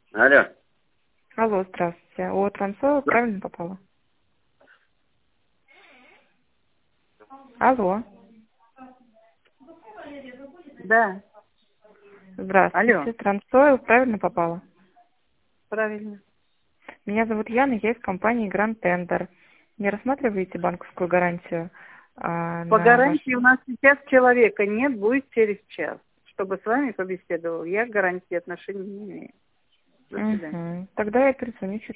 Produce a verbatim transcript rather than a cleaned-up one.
Алло. Алло, здравствуйте. О, Трансойл правильно попала? Алло. Да, алло, Здравствуйте. Трансойл правильно попала? правильно. Меня зовут Яна, я из компании Гранд Тендер. Не рассматриваете банковскую гарантию а, По на ваш... гарантии у нас сейчас человека нет, будет через час. Чтобы с вами побеседовал, я к гарантии отношений не имею. До свидания. Угу. Тогда я перезвоню через